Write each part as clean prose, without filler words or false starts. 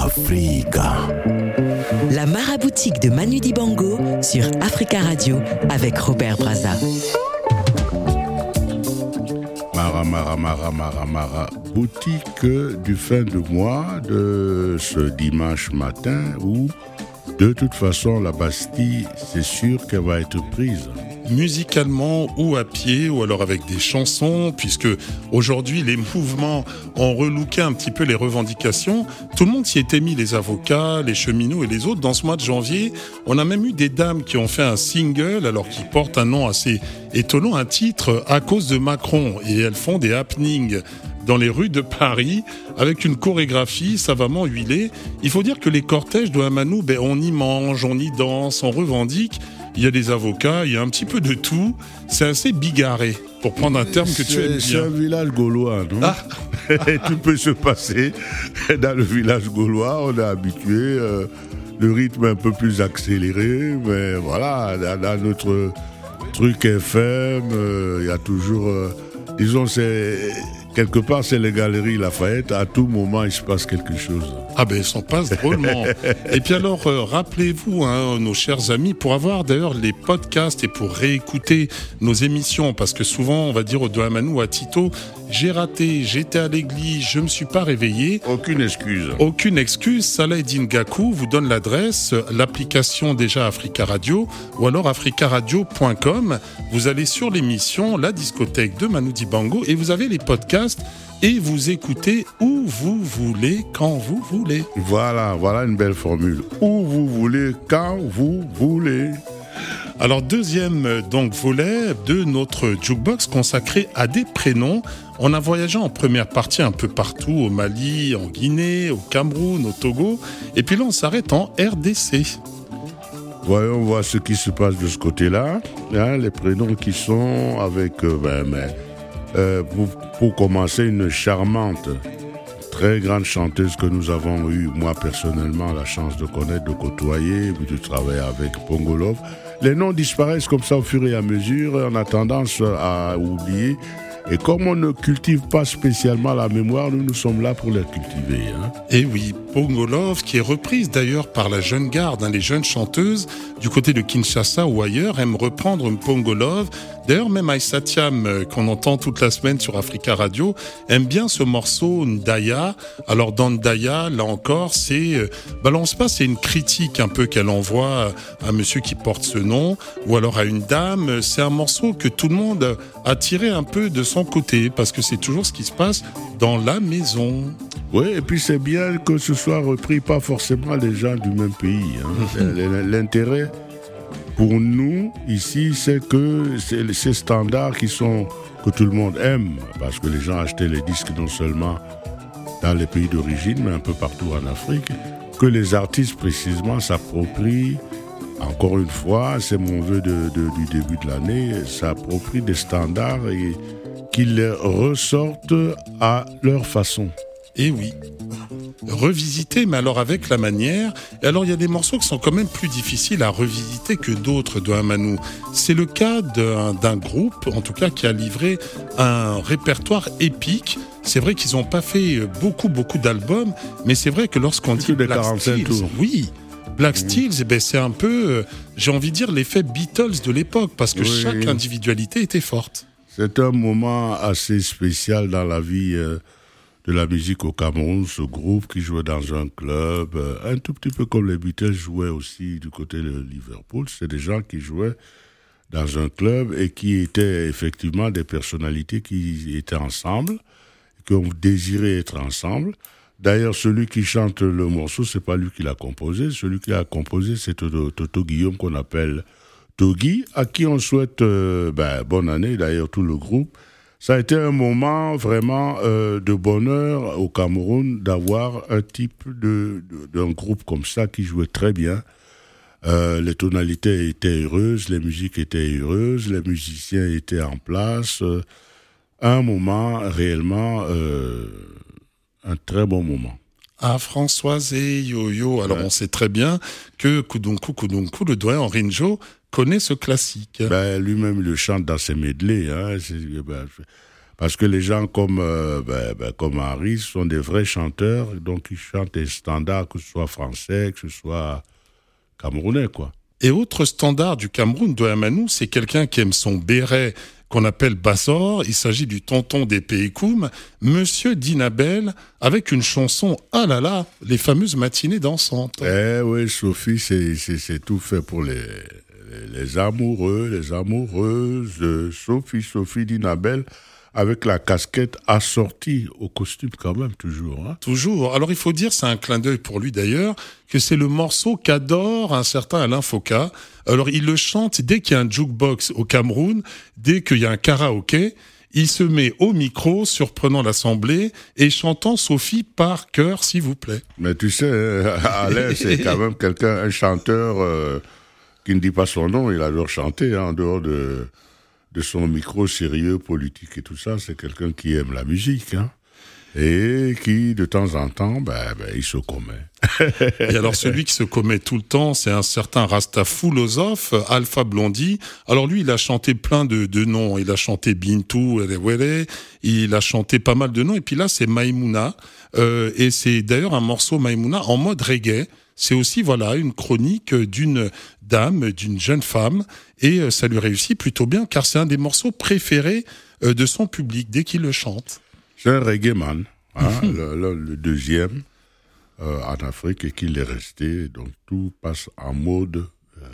Africa. La maraboutique de Manu Dibango sur Africa Radio avec Robert Brazza. Mara, boutique du fin de mois de ce dimanche matin où, de toute façon, la Bastille, c'est sûr qu'elle va être prise. Musicalement ou à pied ou alors avec des chansons, puisque aujourd'hui les mouvements ont relooké un petit peu les revendications. Tout le monde s'y était mis, les avocats, les cheminots et les autres. Dans ce mois de janvier, on a même eu des dames qui ont fait un single, alors qui porte un nom assez étonnant, un titre à cause de Macron, et elles font des happenings dans les rues de Paris, avec une chorégraphie savamment huilée. Il faut dire que les cortèges de Hamanou, on y mange, on y danse, on revendique. Il y a des avocats, il y a un petit peu de tout. C'est assez bigarré, pour prendre un terme que tu aimes bien. C'est un village gaulois, non? Tout peut se passer dans le village gaulois. On est habitué, le rythme est un peu plus accéléré, mais voilà, dans notre truc FM, il y a toujours... disons, quelque part, c'est les galeries Lafayette. À tout moment, il se passe quelque chose. Ah ben, il s'en passe drôlement. Et puis alors, rappelez-vous, nos chers amis, pour avoir d'ailleurs les podcasts et pour réécouter nos émissions, parce que souvent, on va dire de Hamanou à Tito, j'ai raté, j'étais à l'église, je me suis pas réveillé. Aucune excuse. Aucune excuse. Salah Eddine Gakou vous donne l'adresse, l'application déjà Africa Radio, ou alors africaradio.com. Vous allez sur l'émission, la discothèque de Manu Dibango, et vous avez les podcasts, et vous écoutez où vous voulez, quand vous voulez. Voilà une belle formule. Où vous voulez, quand vous voulez. Alors, deuxième volet de notre jukebox consacré à des prénoms. On a voyagé en première partie un peu partout, au Mali, en Guinée, au Cameroun, au Togo. Et puis là, on s'arrête en RDC. Voyons voir ce qui se passe de ce côté-là. Les prénoms qui sont avec... pour commencer, une charmante, très grande chanteuse que nous avons eu, moi personnellement, la chance de connaître, de côtoyer, de travailler avec Pongo Love. Les noms disparaissent comme ça au fur et à mesure, on a tendance à oublier. Et comme on ne cultive pas spécialement la mémoire, nous sommes là pour la cultiver. Et oui, Pongo Love, qui est reprise d'ailleurs par la jeune garde, les jeunes chanteuses du côté de Kinshasa ou ailleurs, aiment reprendre Pongo Love. D'ailleurs, même Aïssa Thiam, qu'on entend toute la semaine sur Africa Radio, aime bien ce morceau Ndaya. Alors dans Ndaya, là encore, balance pas, c'est une critique un peu qu'elle envoie à monsieur qui porte ce nom, ou alors à une dame. C'est un morceau que tout le monde a tiré un peu de son côté, parce que c'est toujours ce qui se passe dans la maison. Oui, et puis c'est bien que ce soit repris, pas forcément les gens du même pays. L'intérêt pour nous, ici, c'est que ces standards que tout le monde aime, parce que les gens achetaient les disques non seulement dans les pays d'origine, mais un peu partout en Afrique, que les artistes précisément s'approprient, encore une fois, c'est mon vœu du début de l'année, s'approprient des standards et qu'ils les ressortent à leur façon. Et oui, revisiter, mais alors avec la manière. Et alors il y a des morceaux qui sont quand même plus difficiles à revisiter que d'autres de Hamanou. C'est le cas d'un groupe, en tout cas, qui a livré un répertoire épique. C'est vrai qu'ils n'ont pas fait beaucoup d'albums, mais c'est vrai que lorsqu'on dit Black Stills, oui, Black Stills, c'est un peu, j'ai envie de dire, l'effet Beatles de l'époque, parce que chaque individualité était forte. C'est un moment assez spécial dans la vie de la musique au Cameroun, ce groupe qui jouait dans un club, un tout petit peu comme les Beatles jouaient aussi du côté de Liverpool. C'est des gens qui jouaient dans un club et qui étaient effectivement des personnalités qui étaient ensemble, qui ont désiré être ensemble. D'ailleurs, celui qui chante le morceau, c'est pas lui qui l'a composé. Celui qui l'a composé, c'est Toto Guillaume, qu'on appelle Togi, à qui on souhaite bonne année, d'ailleurs tout le groupe. Ça a été un moment vraiment de bonheur au Cameroun d'avoir un type d'un groupe comme ça qui jouait très bien. Les tonalités étaient heureuses, les musiques étaient heureuses, les musiciens étaient en place. Un moment réellement, un très bon moment. Ah, Françoise et Yo-Yo. Alors, on sait très bien que Kudunku, le doyen Rinjo, connaît ce classique. Lui-même, il le chante dans ses medleys. Parce que les gens comme Henri sont des vrais chanteurs, donc ils chantent des standards, que ce soit français, que ce soit camerounais, quoi. Et autre standard du Cameroun, Doyamanou, c'est quelqu'un qui aime son béret, qu'on appelle Bassor. Il s'agit du tonton des Pékoum, Monsieur Dinabel, avec une chanson, ah là là, les fameuses matinées dansantes. Eh oui, Sophie, c'est tout fait pour les amoureux, les amoureuses. Sophie Dinabel, avec la casquette assortie au costume quand même, toujours. Hein. Toujours. Alors il faut dire, c'est un clin d'œil pour lui d'ailleurs, que c'est le morceau qu'adore un certain Alain Foka. Alors il le chante dès qu'il y a un jukebox au Cameroun, dès qu'il y a un karaoké, il se met au micro, surprenant l'assemblée, et chantant Sophie par cœur, s'il vous plaît. Mais tu sais, Alain, c'est quand même un chanteur qui ne dit pas son nom, il adore chanter, hein, en dehors de son micro sérieux, politique et tout ça, c'est quelqu'un qui aime la musique, hein, et qui, de temps en temps, il se commet. Et alors, celui qui se commet tout le temps, c'est un certain Rasta philosophe, Alpha Blondy. Alors lui, il a chanté plein de noms. Il a chanté Bintou, Elewele, il a chanté pas mal de noms. Et puis là, c'est Maïmouna. Et c'est d'ailleurs un morceau Maïmouna en mode reggae. C'est aussi, voilà, une chronique d'une dame, d'une jeune femme, et ça lui réussit plutôt bien, car c'est un des morceaux préférés de son public, dès qu'il le chante. C'est un reggae man, hein, le deuxième en Afrique, et qu'il est resté, donc tout passe en mode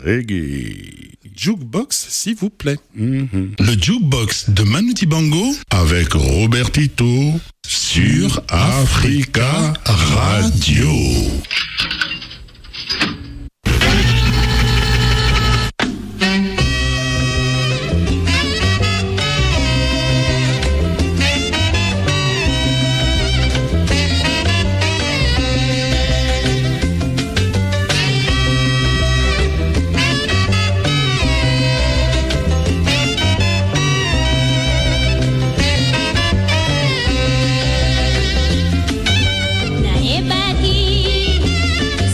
reggae. Jukebox, s'il vous plaît. Mm-hmm. Le Jukebox de Manu Dibango avec Robertito sur Africa Radio. Naebaki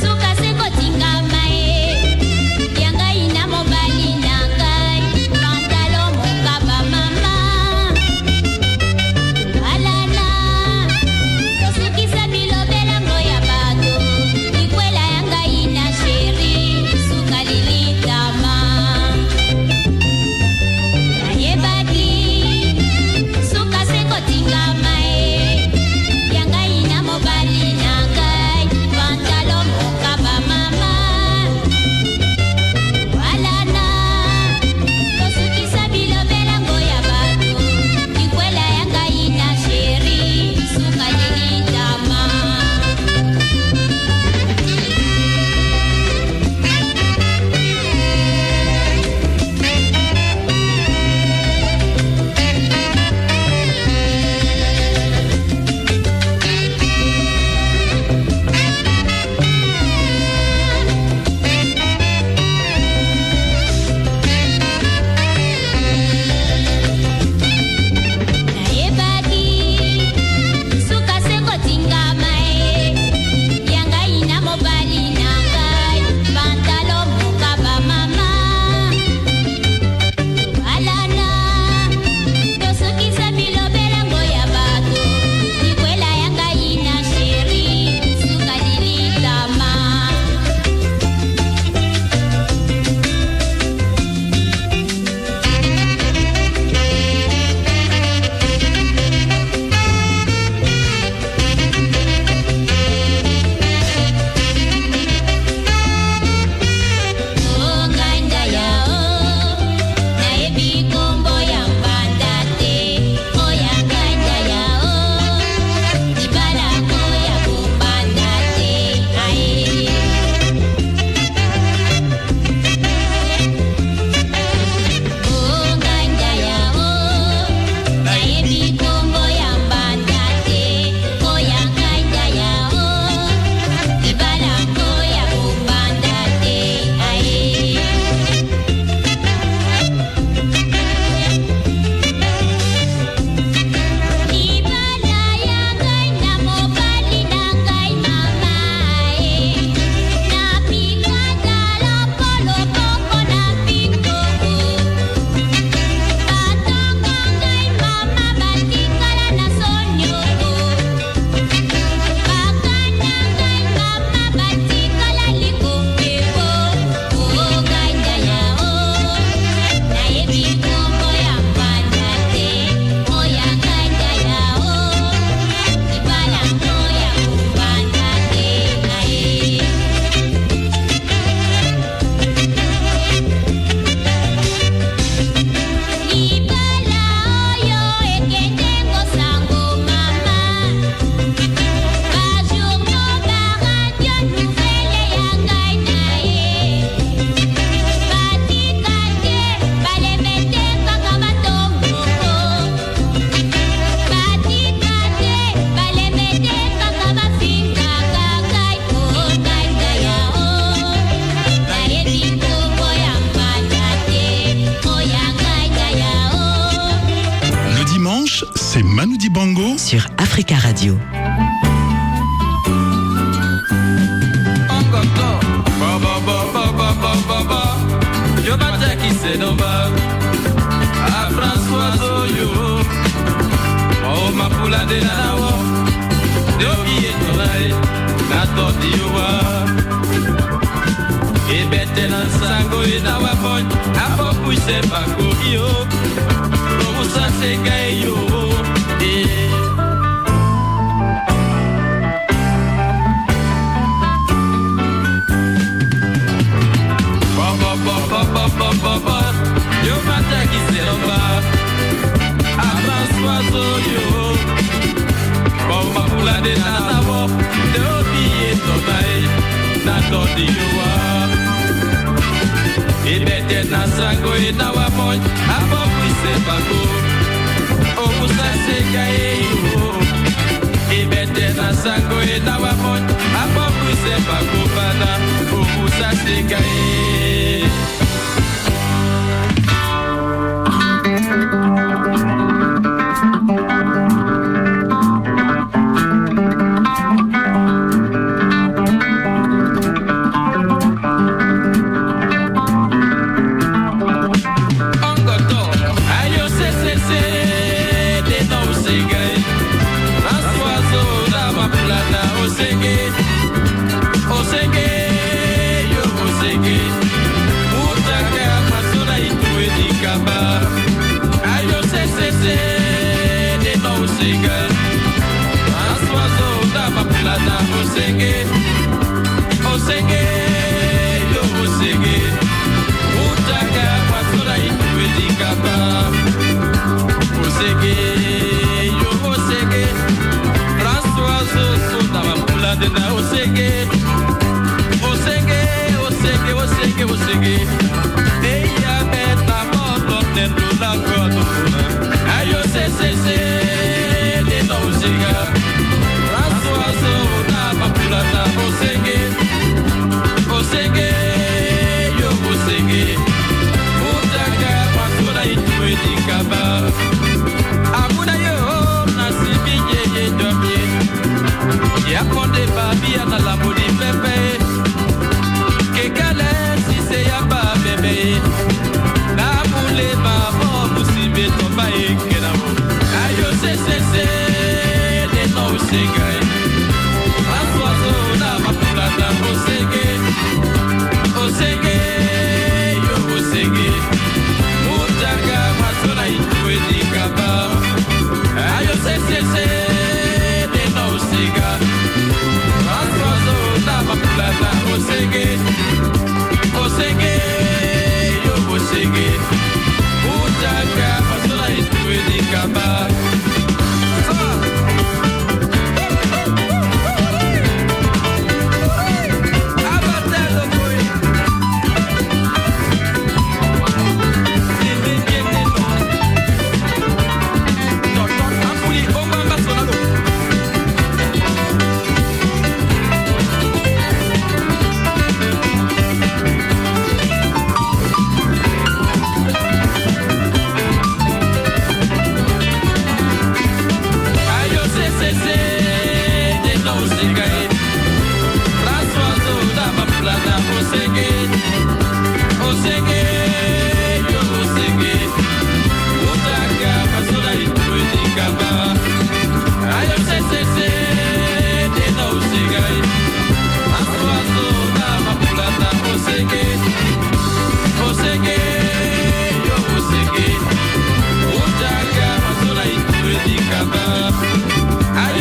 sur Africa Radio.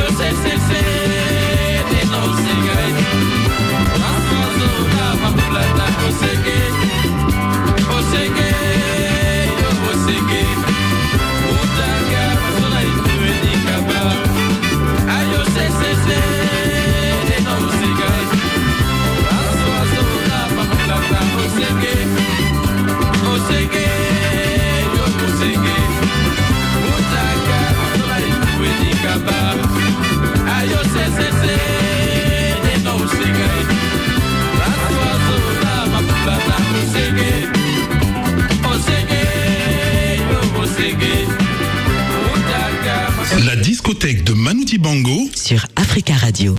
Plata. discothèque de Manu Dibango sur Africa Radio.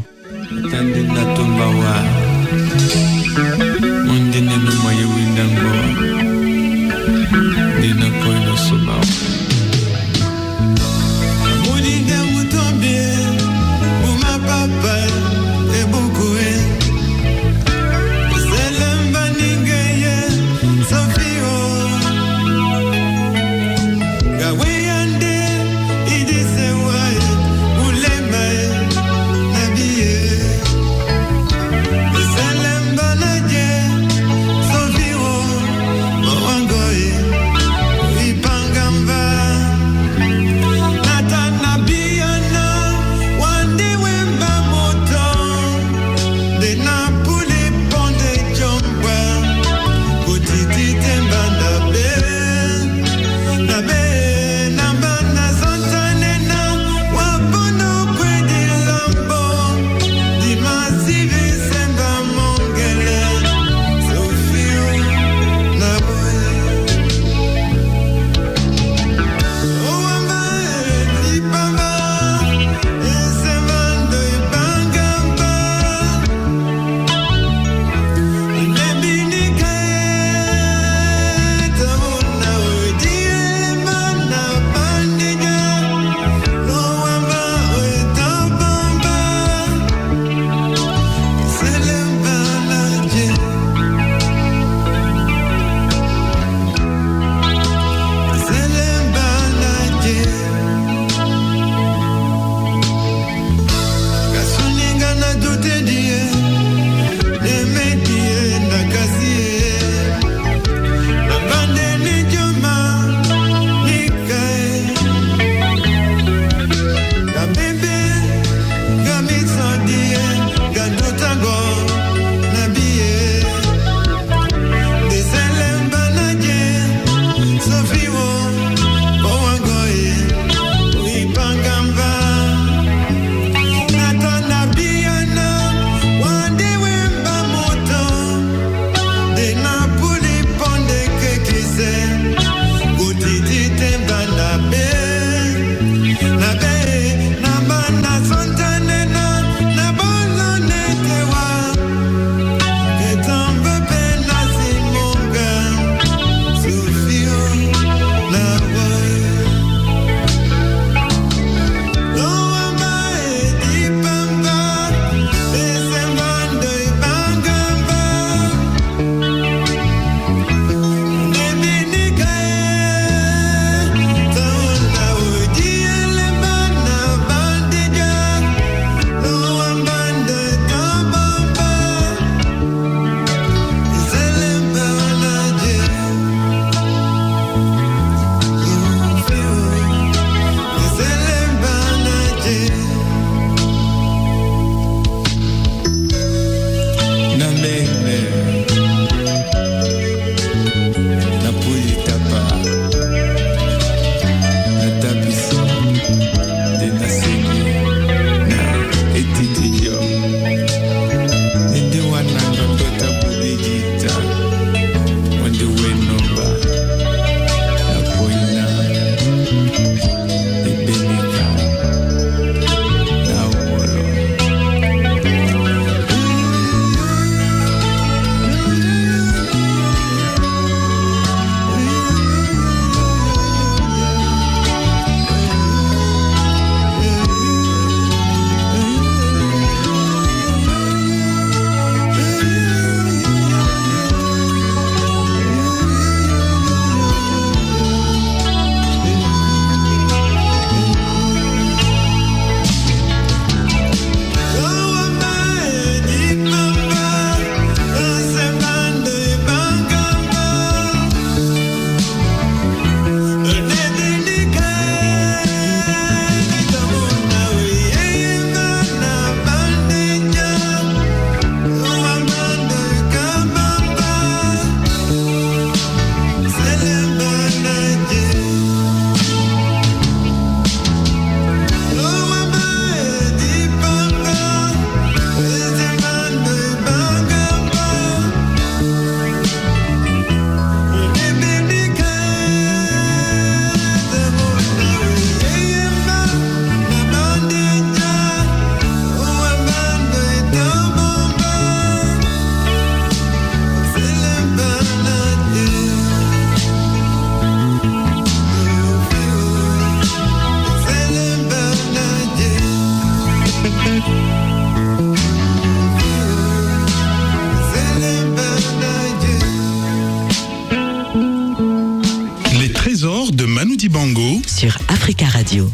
sur Africa Radio.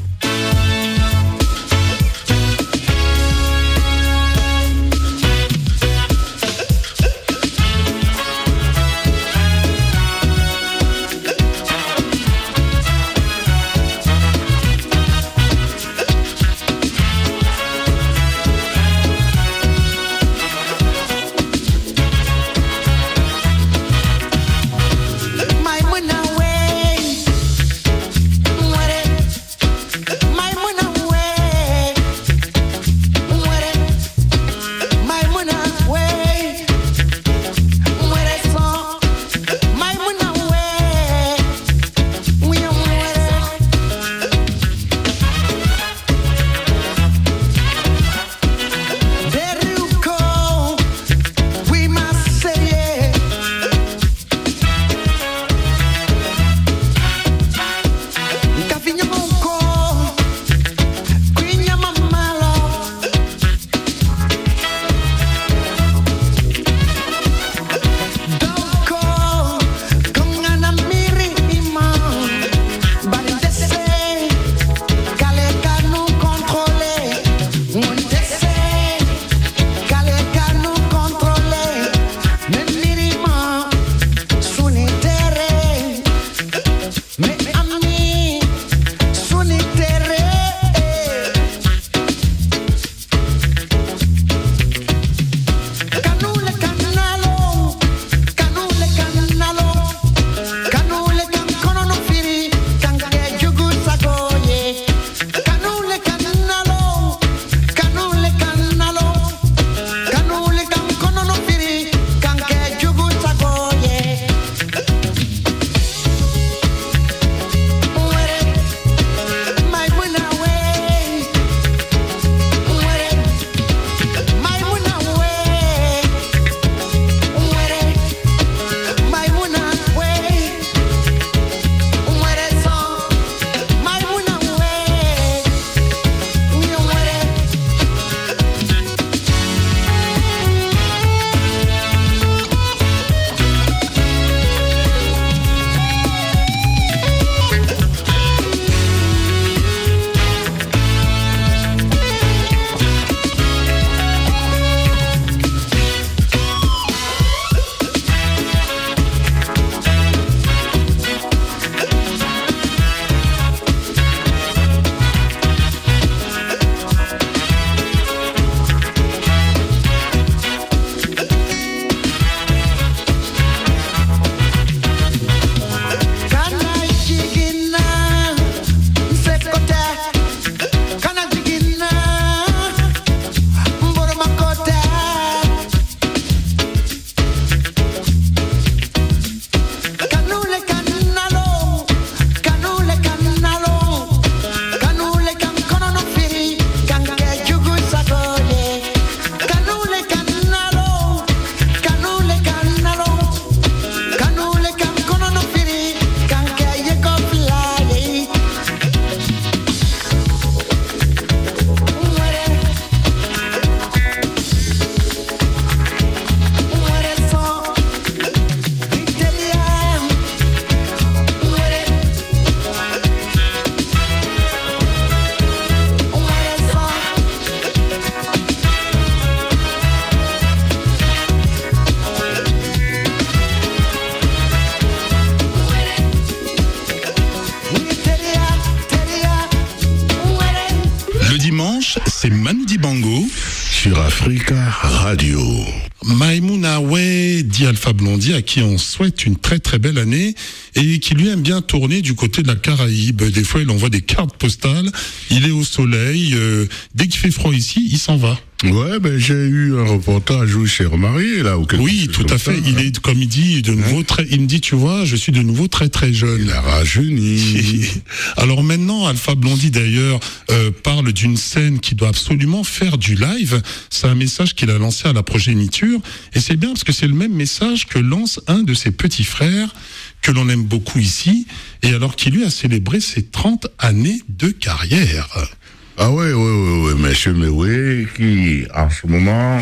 c'est Manu Dibango sur Africa Radio. Maïmouna Way, dit Alpha Blondy, à qui on souhaite une très très belle année et qui lui aime bien tourner du côté de la Caraïbe. Des fois, il envoie des cartes postales, il est au soleil, dès qu'il fait froid ici, il s'en va. Ouais, ben j'ai eu un reportage où chez remarié là. Oui, tout à fait. Il est, comme il dit, de nouveau très. Il me dit, tu vois, je suis de nouveau très très jeune. Il a rajeuni. Alors maintenant, Alpha Blondy d'ailleurs parle d'une scène qui doit absolument faire du live. C'est un message qu'il a lancé à la progéniture et c'est bien parce que c'est le même message que lance un de ses petits frères que l'on aime beaucoup ici et alors qu'il lui a célébré ses 30 années de carrière. Ah ouais, monsieur Mewé, qui, en ce moment,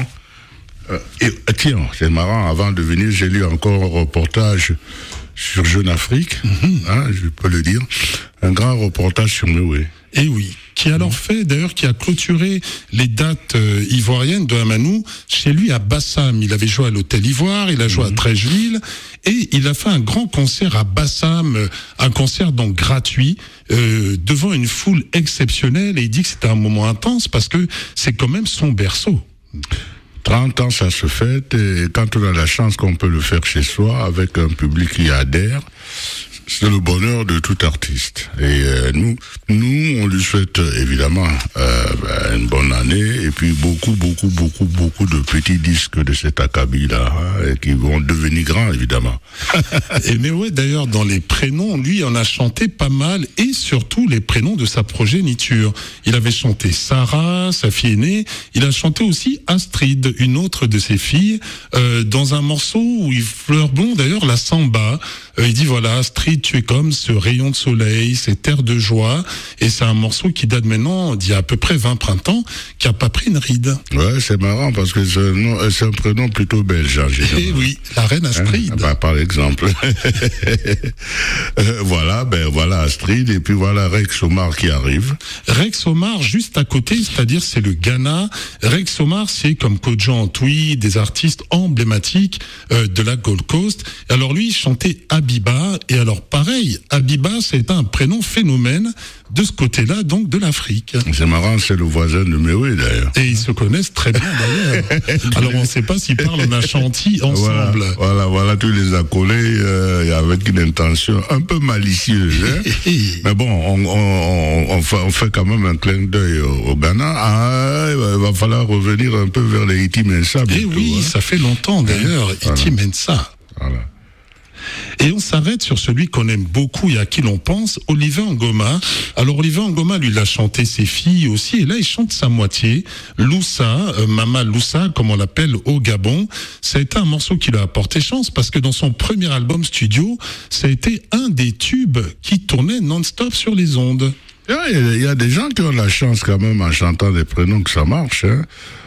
tiens, c'est marrant, avant de venir, j'ai lu encore un reportage sur Jeune Afrique, hein, je peux le dire, un grand reportage sur Mewé. Et oui, qui a clôturé les dates ivoiriennes de Amanou chez lui à Bassam. Il avait joué à l'Hôtel Ivoire, il a joué à Trècheville, et il a fait un grand concert à Bassam, un concert donc gratuit, devant une foule exceptionnelle, et il dit que c'était un moment intense parce que c'est quand même son berceau. 30 ans, ça se fête, et quand on a la chance qu'on peut le faire chez soi, avec un public qui adhère, c'est le bonheur de tout artiste. Et nous, on lui souhaite évidemment une bonne année, et puis beaucoup de petits disques de cet acabit-là, qui vont devenir grands, évidemment. Et mais ouais, d'ailleurs, dans les prénoms, lui, en a chanté pas mal, et surtout les prénoms de sa progéniture. Il avait chanté Sarah, sa fille aînée. Il a chanté aussi Astrid, une autre de ses filles, dans un morceau où il fleure bon, d'ailleurs, la samba. Il dit voilà, Astrid, tu es comme ce rayon de soleil, ces terres de joie, et c'est un morceau qui date maintenant d'il y a à peu près 20 printemps, qui a pas pris une ride. Ouais, c'est marrant parce que c'est un prénom plutôt belge en général. Et oui, la reine Astrid. Par exemple. Voilà Astrid, et puis voilà Rex Omar qui arrive. Rex Omar, juste à côté, c'est-à-dire c'est le Ghana. Rex Omar, c'est comme Kojo Antwi, des artistes emblématiques de la Gold Coast. Alors lui, il chantait Abiba, et alors pareil, Abiba, c'est un prénom phénomène de ce côté-là, donc de l'Afrique. C'est marrant, c'est le voisin de Mewé d'ailleurs. Et ils se connaissent très bien d'ailleurs. Alors on ne sait pas s'ils parlent en Ashanti ensemble. Voilà, tu les as collés avec une intention un peu malicieuse. Mais bon, on fait quand même un clin d'œil au Ghana. Il va falloir revenir un peu vers les Iti Mensa. Et oui, ça fait longtemps d'ailleurs, Iti Mensa. Voilà. Et on s'arrête sur celui qu'on aime beaucoup et à qui l'on pense, Oliver Ngoma. Alors Oliver Ngoma, lui, il a chanté ses filles aussi, et là il chante sa moitié, Loussa, Mama Loussa, comme on l'appelle au Gabon. Ça a été un morceau qui lui a apporté chance, parce que dans son premier album studio, ça a été un des tubes qui tournait non-stop sur les ondes. Il y a des gens qui ont la chance quand même, en chantant des prénoms, que ça marche, hein.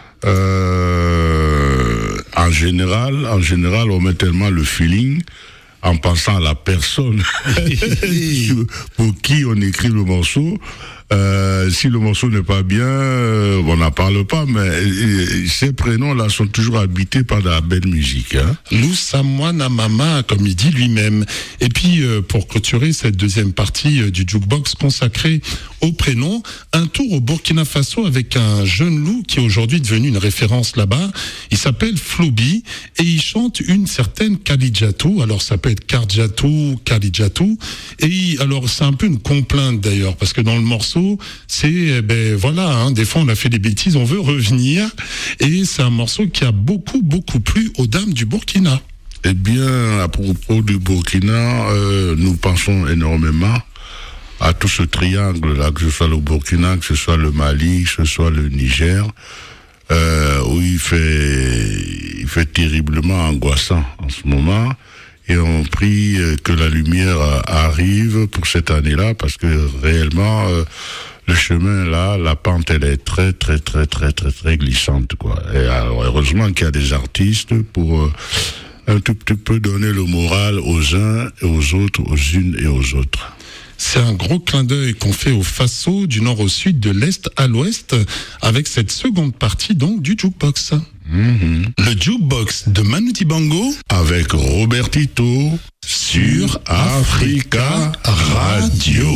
En général, on met tellement le feeling en pensant à la personne pour qui on écrit le morceau. Si le morceau n'est pas bien, on n'en parle pas, mais ces prénoms-là sont toujours habités par de la belle musique. Hein. Loussa Mwana Mama, comme il dit lui-même. Et puis, pour clôturer cette deuxième partie du jukebox consacrée au prénom, un tour au Burkina Faso avec un jeune loup qui est aujourd'hui devenu une référence là-bas. Il s'appelle Flobi et il chante une certaine Kalijatou. Alors, ça peut être Kardjatou, Kalijatou. Et alors, c'est un peu une complainte d'ailleurs, parce que dans le morceau, c'est, des fois on a fait des bêtises, on veut revenir, et c'est un morceau qui a beaucoup plu aux dames du Burkina. Eh bien, à propos du Burkina, nous pensons énormément à tout ce triangle-là, que ce soit le Burkina, que ce soit le Mali, que ce soit le Niger, où il fait terriblement angoissant en ce moment. Et on prie que la lumière arrive pour cette année-là, parce que réellement, le chemin là, la pente, elle est très glissante, quoi. Et alors, heureusement qu'il y a des artistes pour un tout petit peu donner le moral aux uns et aux autres, aux unes et aux autres. C'est un gros clin d'œil qu'on fait au Faso, du nord au sud, de l'est à l'ouest, avec cette seconde partie donc du jukebox. Le jukebox de Manu Dibango avec Robertito sur Africa Radio.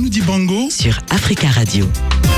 Manu Dibango sur Africa Radio.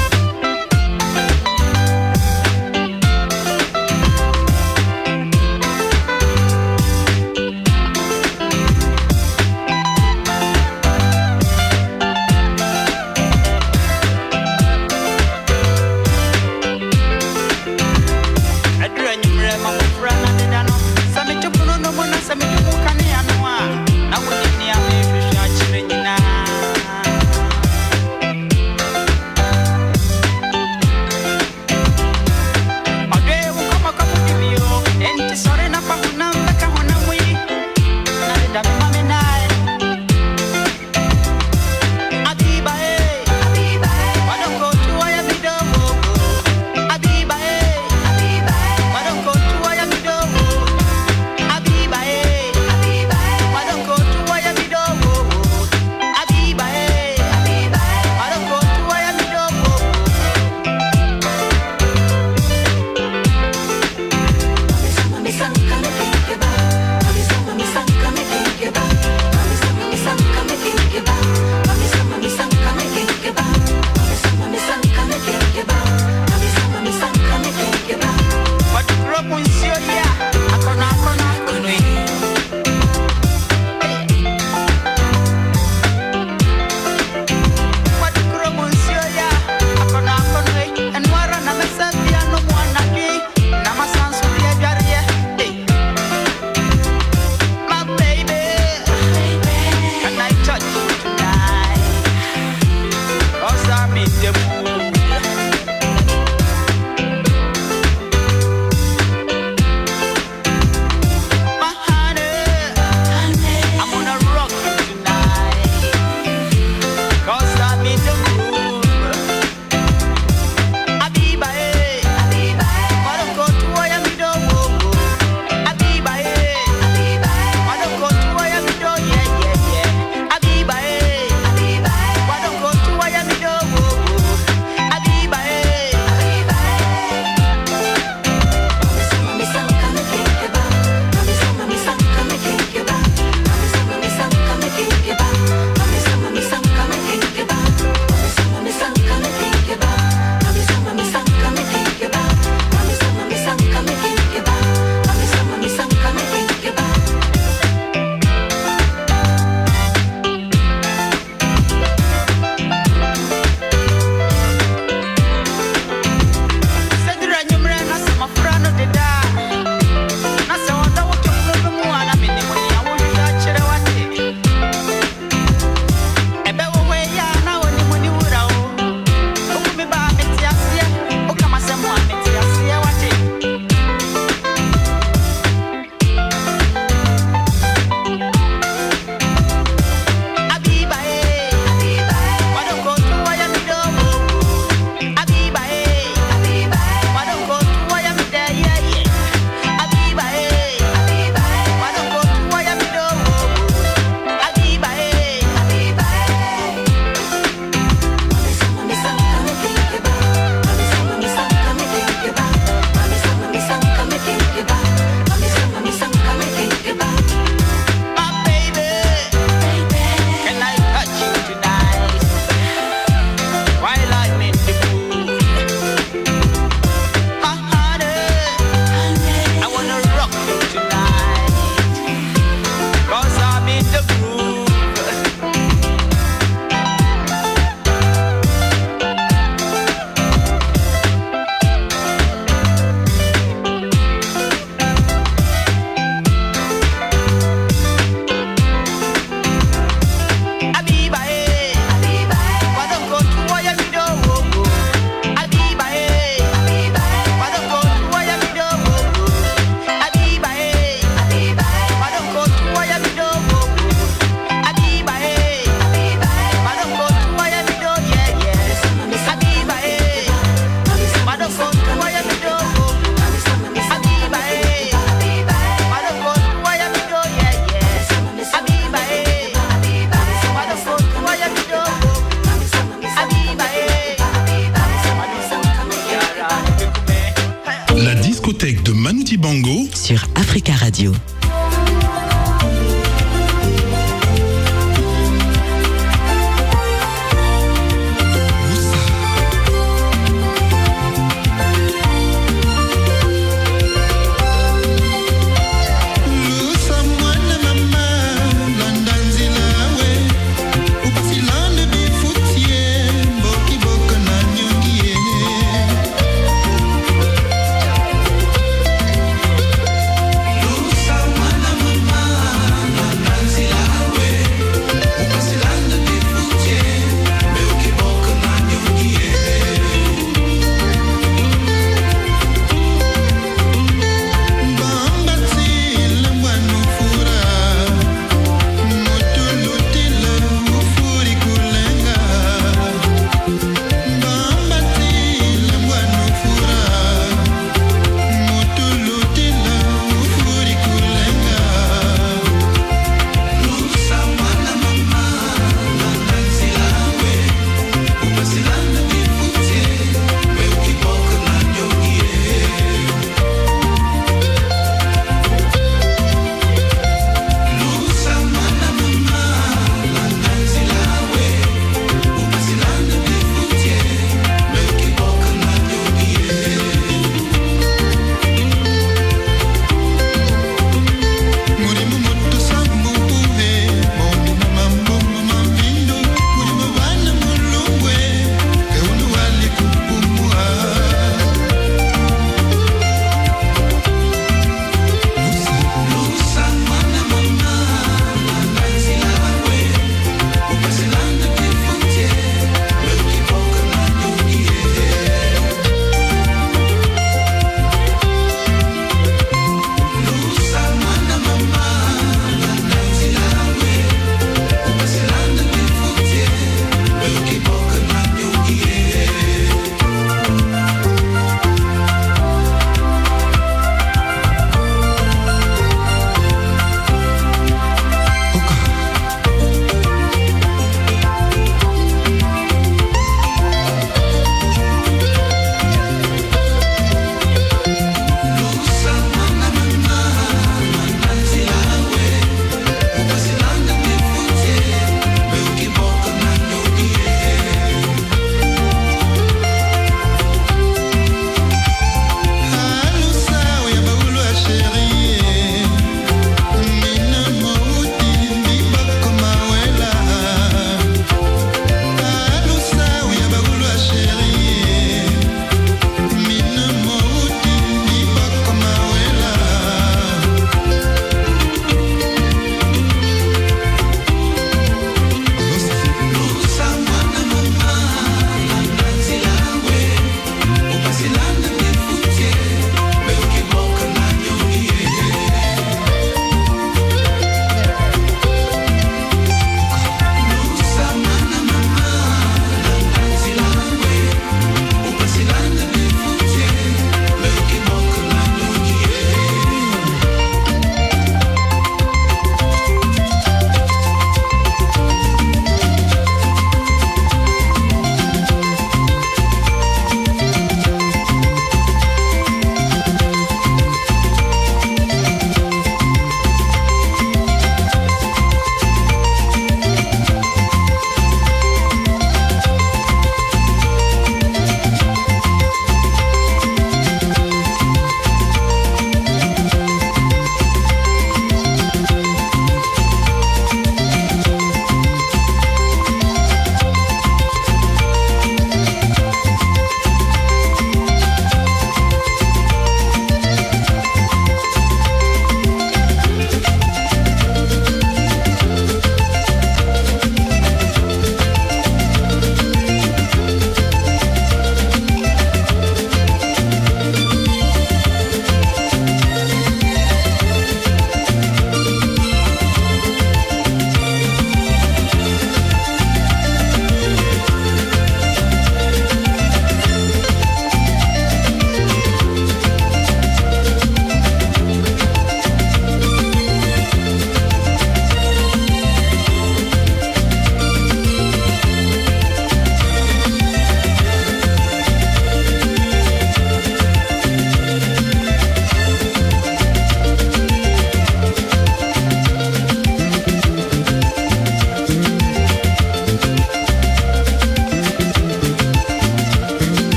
discothèque de Manu Dibango sur Africa Radio.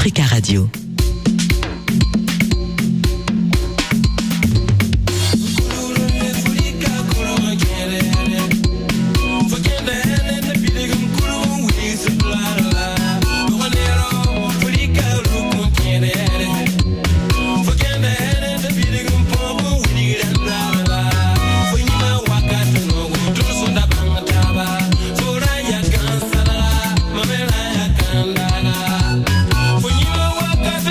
Africa Radio. Waka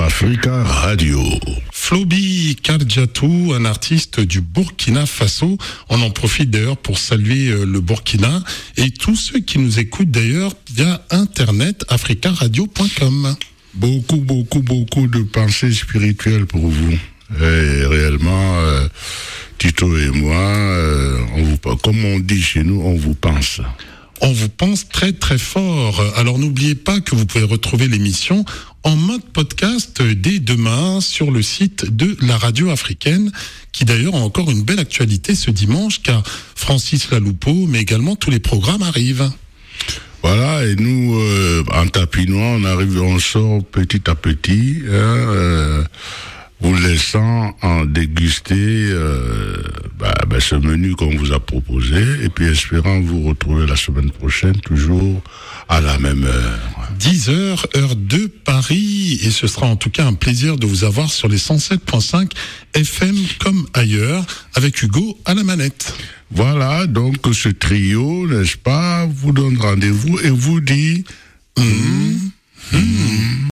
Africa Radio. Flobi Kardjatou, un artiste du Burkina Faso. On en profite d'ailleurs pour saluer le Burkina et tous ceux qui nous écoutent d'ailleurs via internet africaradio.com. Beaucoup de pensées spirituelles pour vous. Et réellement, Tito et moi, comme on dit chez nous, on vous pense. On vous pense très très fort. Alors n'oubliez pas que vous pouvez retrouver l'émission en mode podcast dès demain sur le site de la radio africaine, qui d'ailleurs a encore une belle actualité ce dimanche, car Francis Laloupeau, mais également tous les programmes arrivent. Voilà, et nous, en tapinois, on sort petit à petit, vous laissant en déguster ce menu qu'on vous a proposé, et puis espérant vous retrouver la semaine prochaine, toujours à la même heure. 10h, heure de Paris, et ce sera en tout cas un plaisir de vous avoir sur les 107.5 FM comme ailleurs, avec Hugo à la manette. Voilà, donc ce trio, n'est-ce pas, vous donne rendez-vous et vous dit...